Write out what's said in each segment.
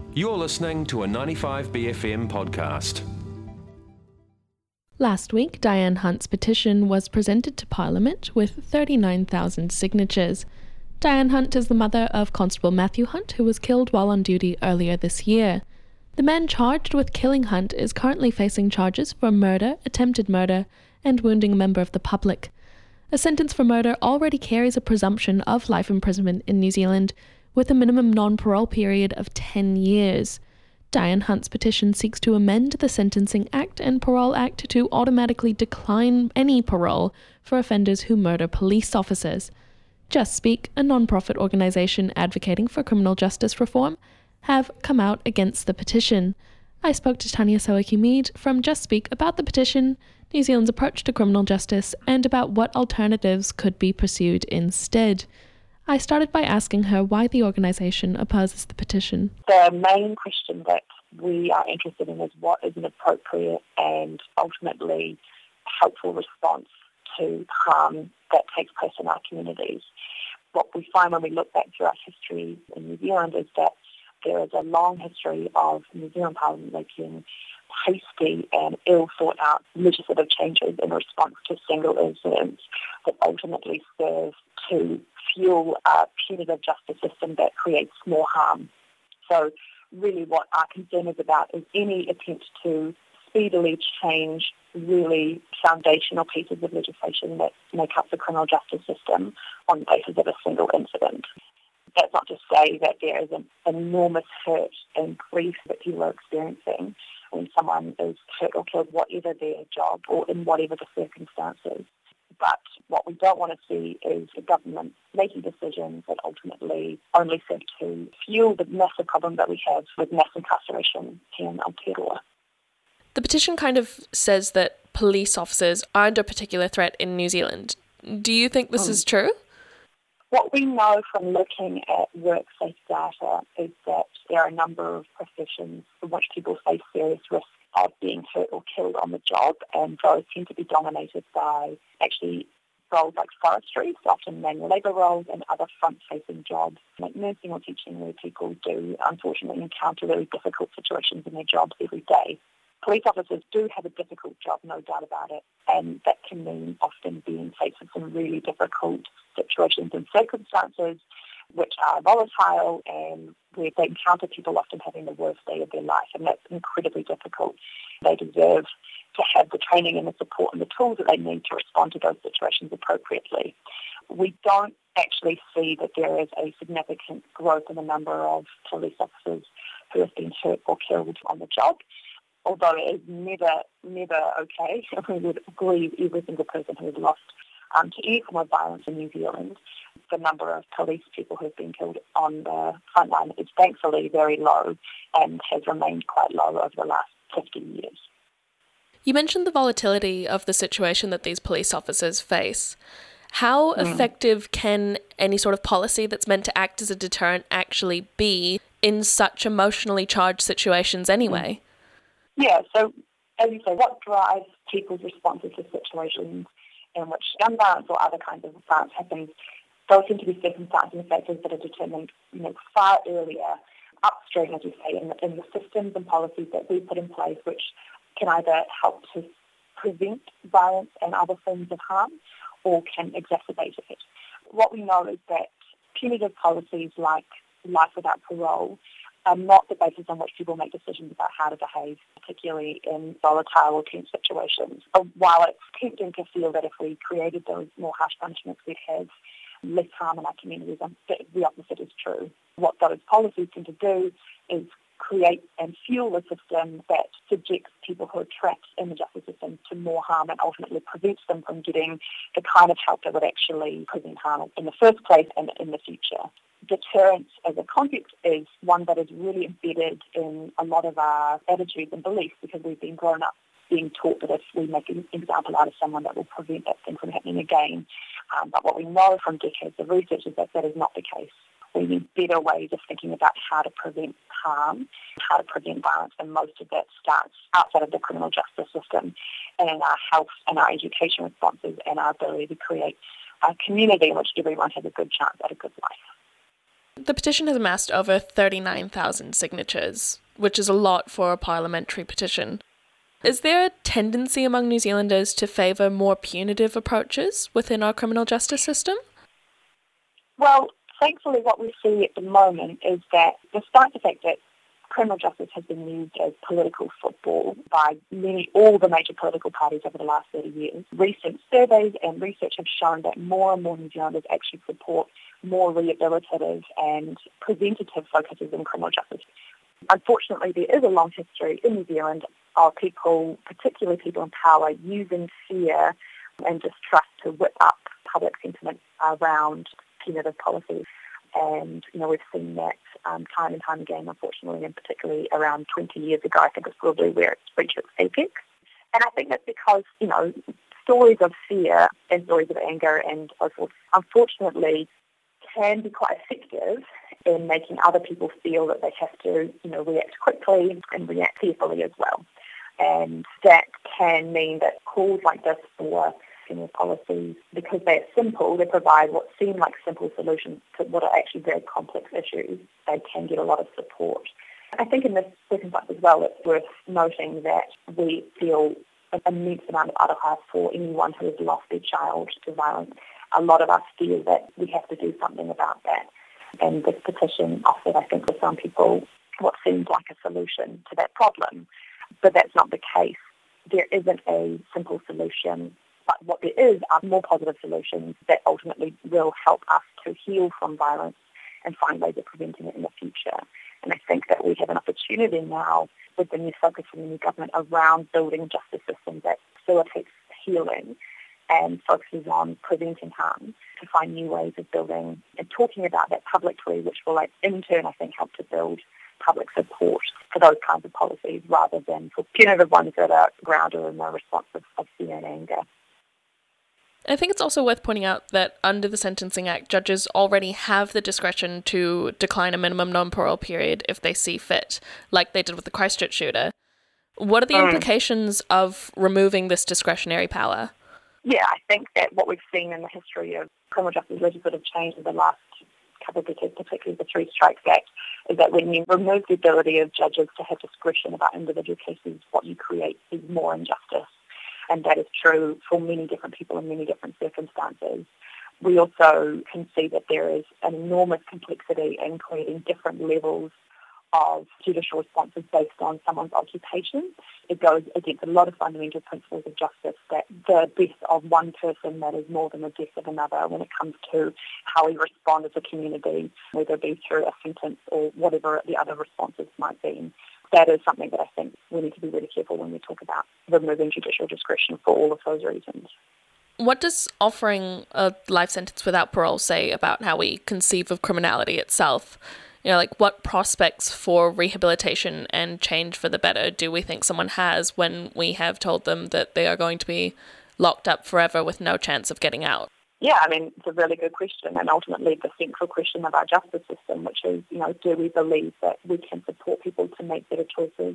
You're listening to a 95BFM podcast. Last week, Diane Hunt's petition was presented to Parliament with 39,000 signatures. Diane Hunt is the mother of Constable Matthew Hunt, who was killed while on duty earlier this year. The man charged with killing Hunt is currently facing charges for murder, attempted murder, and wounding a member of the public. A sentence for murder already carries a presumption of life imprisonment in New Zealand, with a minimum non-parole period of 10 years. Diane Hunt's petition seeks to amend the Sentencing Act and Parole Act to automatically decline any parole for offenders who murder police officers. Just Speak, a non-profit organisation advocating for criminal justice reform, have come out against the petition. I spoke to Tanya Sawaki-Mead from Just Speak about the petition, New Zealand's approach to criminal justice, and about what alternatives could be pursued instead. I started by asking her why the organisation opposes the petition. The main question that we are interested in is what is an appropriate and ultimately helpful response to harm that takes place in our communities. What we find when we look back through our history in New Zealand is that there is a long history of New Zealand Parliament making hasty and ill-thought-out legislative changes in response to single incidents that ultimately serve to fuel a punitive justice system that creates more harm. So really what our concern is about is any attempt to speedily change really foundational pieces of legislation that make up the criminal justice system on the basis of a single incident. That's not to say that there is an enormous hurt and grief that people are experiencing when someone is hurt or killed, whatever their job or in whatever the circumstances. But what we don't want to see is the government making decisions that ultimately only serve to fuel the massive problem that we have with mass incarceration here in Aotearoa. The petition kind of says that police officers are under particular threat in New Zealand. Do you think this is true? What we know from looking at workplace data is that there are a number of professions in which people face serious risk of being hurt or killed on the job, and those tend to be dominated by actually roles like forestry, often manual labour roles, and other front-facing jobs like nursing or teaching, where people do unfortunately encounter really difficult situations in their jobs every day. Police officers do have a difficult job, no doubt about it, and that can mean often being faced with some really difficult situations and circumstances which are volatile and where they encounter people often having the worst day of their life, and that's incredibly difficult. They deserve to have the training and the support and the tools that they need to respond to those situations appropriately. We don't actually see that there is a significant growth in the number of police officers who have been hurt or killed on the job, although it is never okay. We would agree with every single person who has lost to any form of violence in New Zealand. The number of police people who have been killed on the front line is thankfully very low and has remained quite low over the last 50 years. You mentioned the volatility of the situation that these police officers face. How effective can any sort of policy that's meant to act as a deterrent actually be in such emotionally charged situations anyway? Yeah, so as you say, what drives people's responses to situations in which gun violence or other kinds of violence happens, those tend to be circumstances and factors that are determined far earlier, upstream, as you say, in the systems and policies that we put in place, which can either help to prevent violence and other forms of harm or can exacerbate it. What we know is that punitive policies like life without parole are not the basis on which people make decisions about how to behave, particularly in volatile or tense situations. While it's tempting to feel that if we created those more harsh punishments, we'd have less harm in our communities, the opposite is true. What those policies tend to do is create and fuel a system that subjects people who are trapped in the justice system to more harm and ultimately prevents them from getting the kind of help that would actually prevent harm in the first place and in the future. Deterrence as a concept is one that is really embedded in a lot of our attitudes and beliefs because we've been grown up being taught that if we make an example out of someone that will prevent that thing from happening again. But what we know from decades of research is that that is not the case. We need better ways of thinking about how to prevent harm, how to prevent violence, and most of that starts outside of the criminal justice system and in our health and our education responses and our ability to create a community in which everyone has a good chance at a good life. The petition has amassed over 39,000 signatures, which is a lot for a parliamentary petition. Is there a tendency among New Zealanders to favour more punitive approaches within our criminal justice system? Well, thankfully what we see at the moment is that despite the fact that criminal justice has been used as political football by all the major political parties over the last 30 years, recent surveys and research have shown that more and more New Zealanders actually support more rehabilitative and preventative focuses in criminal justice. Unfortunately, there is a long history in New Zealand of people, particularly people in power, using fear and distrust to whip up public sentiment around punitive policies. And, we've seen that time and time again, unfortunately, and particularly around 20 years ago, I think it's probably where it's reached its apex. And I think that's because, stories of fear and stories of anger and so forth, unfortunately, can be quite effective in making other people feel that they have to, react quickly and react fearfully as well. And that can mean that calls like this for policies, because they're simple, they provide what seem like simple solutions to what are actually very complex issues, they can get a lot of support. I think in this circumstance as well, it's worth noting that we feel an immense amount of aroha for anyone who has lost their child to violence. A lot of us feel that we have to do something about that. And this petition offered, I think, for some people, what seems like a solution to that problem. But that's not the case. There isn't a simple solution. But what there is are more positive solutions that ultimately will help us to heal from violence and find ways of preventing it in the future. And I think that we have an opportunity now with the new focus from the new government around building a justice system that facilitates healing and focuses on preventing harm, to find new ways of building and talking about that publicly, which will in turn, I think, help to build public support for those kinds of policies rather than for punitive ones that are grounded in the response of fear and anger. I think it's also worth pointing out that under the Sentencing Act, judges already have the discretion to decline a minimum non-parole period if they see fit, like they did with the Christchurch shooter. What are the implications of removing this discretionary power? Yeah, I think that what we've seen in the history of criminal justice legislative change in the last couple of decades, particularly the Three Strikes Act, is that when you remove the ability of judges to have discretion about individual cases, what you create is more injustice. And that is true for many different people in many different circumstances. We also can see that there is an enormous complexity in creating different levels of judicial responses based on someone's occupation. It goes against a lot of fundamental principles of justice, that the death of one person matters more than the death of another when it comes to how we respond as a community, whether it be through a sentence or whatever the other responses might be. That is something that I think we need to be really careful when we talk about removing judicial discretion for all of those reasons. What does offering a life sentence without parole say about how we conceive of criminality itself? What prospects for rehabilitation and change for the better do we think someone has when we have told them that they are going to be locked up forever with no chance of getting out? Yeah, it's a really good question, and ultimately the central question of our justice system, which is, do we believe that we can support people to make better choices,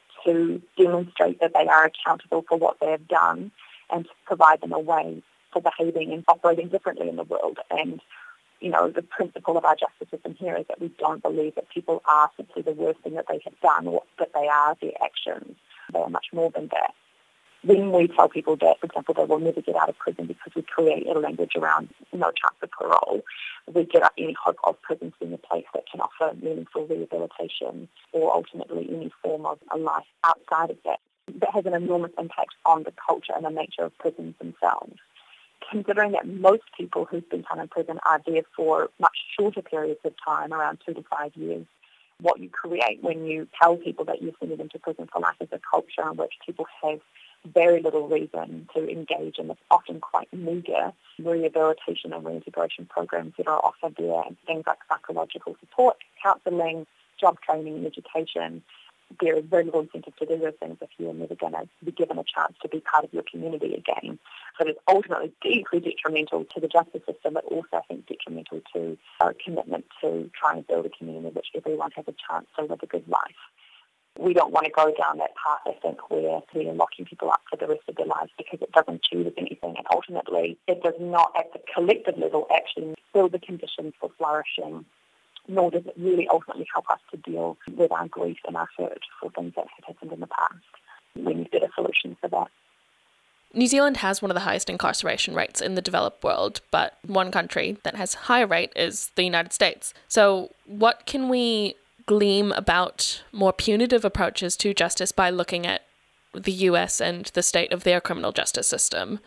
to demonstrate that they are accountable for what they have done, and to provide them a way for behaving and operating differently in the world. And, the principle of our justice system here is that we don't believe that people are simply the worst thing that they have done, or that they are their actions. They are much more than that. When we tell people that, for example, they will never get out of prison because we create a language around no chance of parole, we get up any hope of prisons being a place that can offer meaningful rehabilitation or ultimately any form of a life outside of that. That has an enormous impact on the culture and the nature of prisons themselves. Considering that most people who spend time in prison are there for much shorter periods of time, around 2 to 5 years, what you create when you tell people that you're sending them to prison for life is a culture in which people have very little reason to engage in the often quite meagre rehabilitation and reintegration programs that are offered there, and things like psychological support, counselling, job training and education. There is very little incentive to do those things if you're never going to be given a chance to be part of your community again. So it's ultimately deeply detrimental to the justice system, but also I think detrimental to our commitment to try and build a community in which everyone has a chance to live a good life. We don't want to go down that path, I think, where we're locking people up for the rest of their lives, because it doesn't achieve anything, and ultimately it does not, at the collective level, actually build the conditions for flourishing nor does it really ultimately help us to deal with our grief and our hurt for things that have happened in the past. We need better solutions for that. New Zealand has one of the highest incarceration rates in the developed world, but one country that has a higher rate is the United States. So what can we glean about more punitive approaches to justice by looking at the US and the state of their criminal justice system?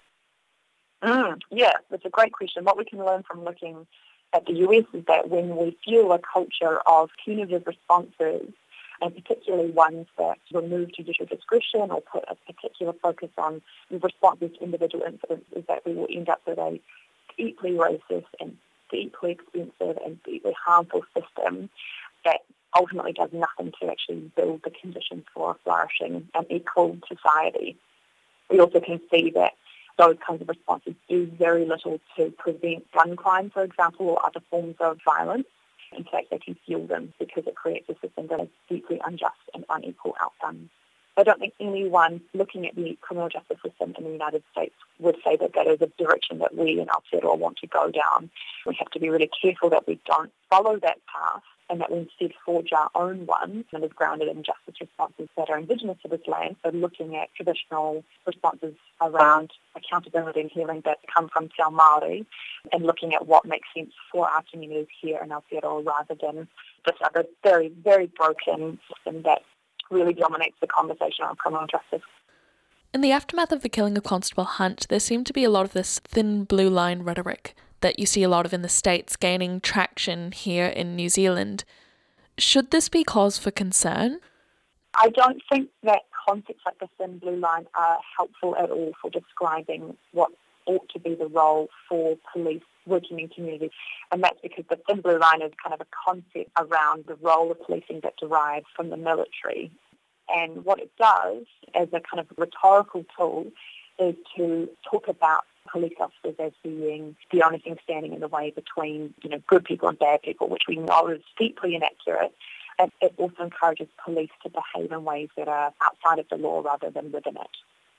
Yeah, that's a great question. What we can learn from looking at the US is that when we fuel a culture of punitive responses, and particularly ones that remove judicial discretion or put a particular focus on responses to individual incidents, is that we will end up with a deeply racist and deeply expensive and deeply harmful system that ultimately does nothing to actually build the conditions for a flourishing and equal society. We also can see that those kinds of responses do very little to prevent gun crime, for example, or other forms of violence. In fact, they can fuel them because it creates a system that has deeply unjust and unequal outcomes. I don't think anyone looking at the criminal justice system in the United States would say that that is a direction that we in Aotearoa want to go down. We have to be really careful that we don't follow that path and that we instead forge our own one that is grounded in justice responses that are Indigenous to this land, so looking at traditional responses around accountability and healing that come from Te Ao Māori and looking at what makes sense for our communities here in Aotearoa rather than this other very, very broken system that really dominates the conversation on criminal justice. In the aftermath of the killing of Constable Hunt, there seemed to be a lot of this thin blue line rhetoric that you see a lot of in the States gaining traction here in New Zealand. Should this be cause for concern? I don't think that concepts like the thin blue line are helpful at all for describing what ought to be the role for police working in communities. And that's because the thin blue line is kind of a concept around the role of policing that derives from the military. And what it does as a kind of rhetorical tool is to talk about police officers as being the only thing standing in the way between, good people and bad people, which we know is deeply inaccurate. And it also encourages police to behave in ways that are outside of the law rather than within it.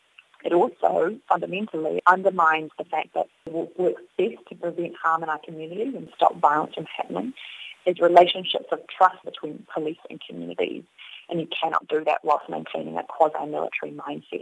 It also fundamentally undermines the fact that what works best to prevent harm in our communities and stop violence from happening is relationships of trust between police and communities. And you cannot do that whilst maintaining a quasi-military mindset.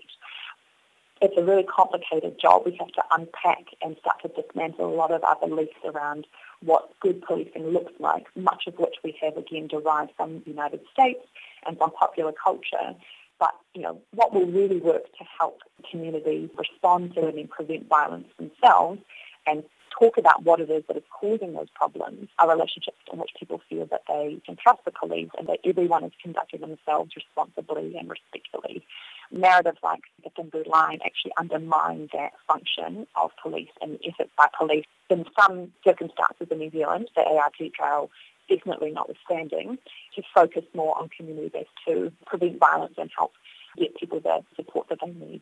It's a really complicated job. We have to unpack and start to dismantle a lot of our beliefs around what good policing looks like, much of which we have, again, derived from the United States and from popular culture. But, what will really work to help communities respond to and prevent violence themselves and talk about what it is that is causing those problems are relationships in which people feel that they can trust the police and that everyone is conducting themselves responsibly and respectfully. Narratives like the thin blue line actually undermine that function of police and the efforts by police. In some circumstances in New Zealand, the ART trial definitely notwithstanding, to focus more on community-based to prevent violence and help get people the support that they need.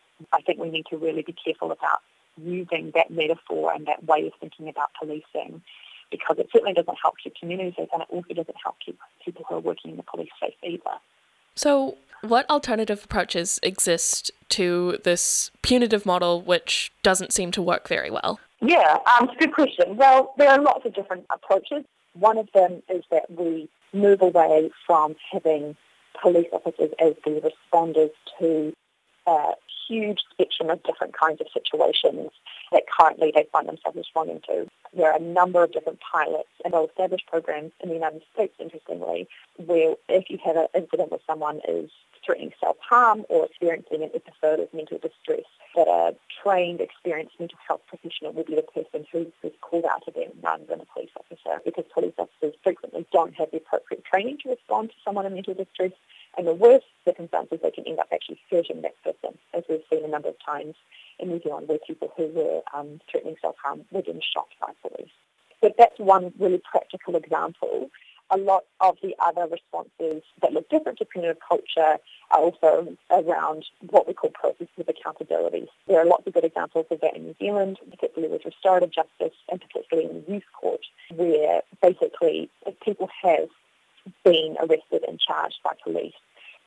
I think we need to really be careful about using that metaphor and that way of thinking about policing, because it certainly doesn't help keep communities safe and it also doesn't help keep people who are working in the police safe either. So what alternative approaches exist to this punitive model which doesn't seem to work very well? Yeah, it's a good question. Well, there are lots of different approaches. One of them is that we move away from having police officers as the responders to a huge spectrum of different kinds of situations that currently they find themselves responding to. There are a number of different pilots and well-established programs in the United States, interestingly, where if you have an incident where someone is threatening self-harm or experiencing an episode of mental distress, that a trained, experienced mental health professional will be the person who is called out to them rather than a police officer, because police officers frequently don't have the appropriate training to respond to someone in mental distress, and the worst circumstances, they can end up actually hurting that person, as we've seen a number of times in New Zealand where people who were threatening self-harm were then shot by police. So that's one really practical example. A lot of the other responses that look different to punitive culture are also around what we call processes of accountability. There are lots of good examples of that in New Zealand, particularly with restorative justice and particularly in the youth court, where basically if people have been arrested and charged by police,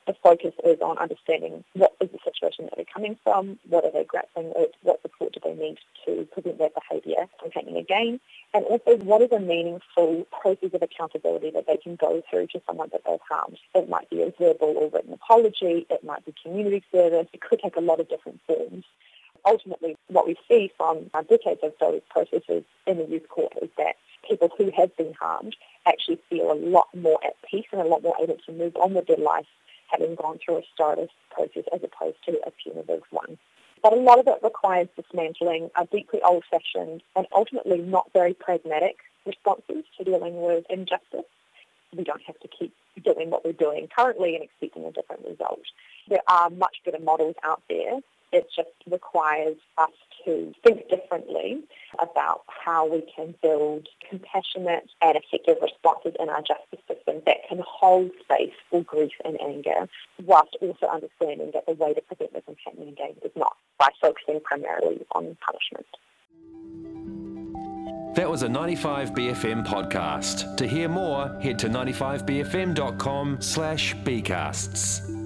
the focus is on understanding what is the situation that they're coming from, what are they grappling with, what support do they need to prevent their behaviour from happening again, and also what is a meaningful process of accountability that they can go through to someone that they've harmed. It might be a verbal or written apology, it might be community service, it could take a lot of different forms. Ultimately, what we see from decades of those processes in the youth court is that people who have been harmed actually feel a lot more at peace and a lot more able to move on with their life, having gone through a restorative process as opposed to a punitive one. But a lot of it requires dismantling deeply old-fashioned and ultimately not very pragmatic responses to dealing with injustice. We don't have to keep doing what we're doing currently and expecting a different result. There are much better models out there. It just requires us to think differently about how we can build compassionate and effective responses in our justice system that can hold space for grief and anger, whilst also understanding that the way to prevent this from happening again is not by focusing primarily on punishment. That was a 95BFM podcast. To hear more, head to 95bfm.com/bcasts.